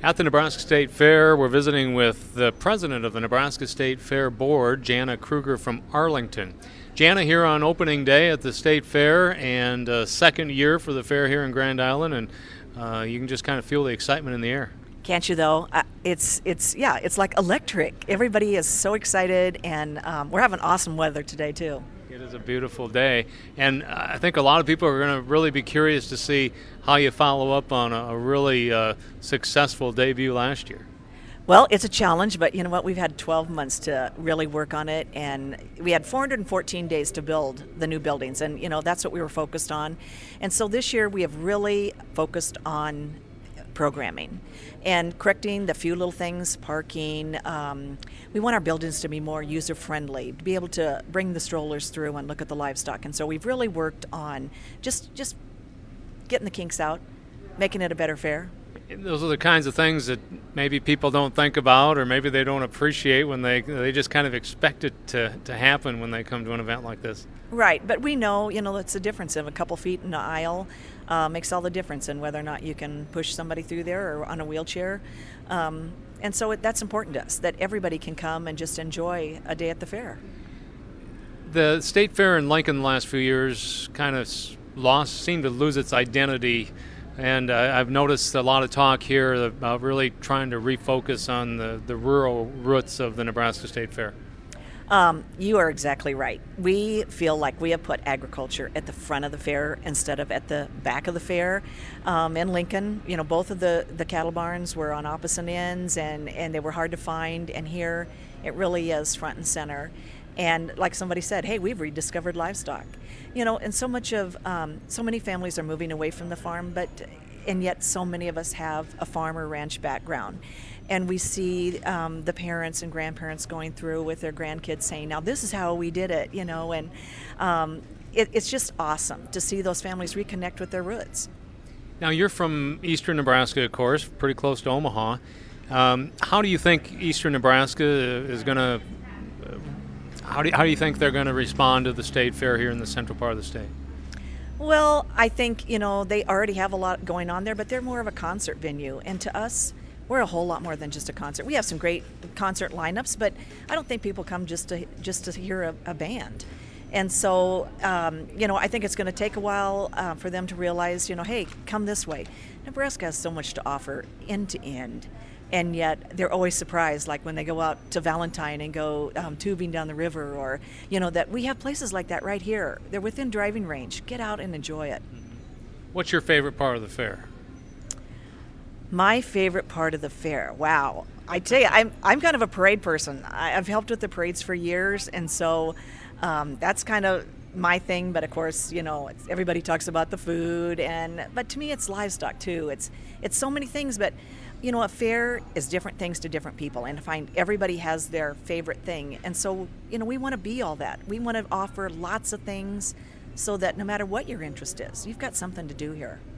At the Nebraska State Fair, we're visiting with the president of the Nebraska State Fair Board, Jana Kruger from Arlington. Jana, here on opening day at the State Fair and second year for the fair here in Grand Island, and you can just kind of feel the excitement in the air. Can't you though? It's like electric. Everybody is so excited, and we're having awesome weather today too. It is a beautiful day, and I think a lot of people are going to really be curious to see how you follow up on a really successful debut last year. Well, it's a challenge, but you know what? We've had 12 months to really work on it, and we had 414 days to build the new buildings, and you know that's what we were focused on. And so this year we have really focused on programming and correcting the few little things, parking. We want our buildings to be more user-friendly, to be able to bring the strollers through and look at the livestock. And so we've really worked on just getting the kinks out, making it a better fair. Those are the kinds of things that maybe people don't think about, or maybe they don't appreciate when they just kind of expect it to happen when they come to an event like this. Right, but we know, it's a difference of a couple feet in the aisle makes all the difference in whether or not you can push somebody through there or on a wheelchair. And so that's important to us, that everybody can come and just enjoy a day at the fair. The State Fair in Lincoln the last few years kind of seemed to lose its identity. And I've noticed a lot of talk here about really trying to refocus on the rural roots of the Nebraska State Fair. You are exactly right. We feel like we have put agriculture at the front of the fair instead of at the back of the fair. In Lincoln, both of the cattle barns were on opposite ends, and they were hard to find. And here, it really is front and center. And like somebody said, hey, we've rediscovered livestock. And so many families are moving away from the farm, and yet so many of us have a farm or ranch background. And we see the parents and grandparents going through with their grandkids saying, now this is how we did it, and it's just awesome to see those families reconnect with their roots. Now, you're from eastern Nebraska, of course, pretty close to Omaha. How do you think eastern Nebraska is going to How do you think they're going to respond to the state fair here in the central part of the state? Well, I think, they already have a lot going on there, but they're more of a concert venue. And to us, we're a whole lot more than just a concert. We have some great concert lineups, but I don't think people come just to hear a band. And so, I think it's going to take a while for them to realize, hey, come this way. Nebraska has so much to offer end to end. And yet they're always surprised, like when they go out to Valentine and go tubing down the river, or, that we have places like that right here. They're within driving range. Get out and enjoy it. What's your favorite part of the fair? My favorite part of the fair, wow. I tell you, I'm kind of a parade person. I've helped with the parades for years, and so that's kind of my thing. But of course, everybody talks about the food, but to me, it's livestock too. It's so many things, but a fair is different things to different people, and I find everybody has their favorite thing. And so, we want to be all that. We want to offer lots of things so that no matter what your interest is, you've got something to do here.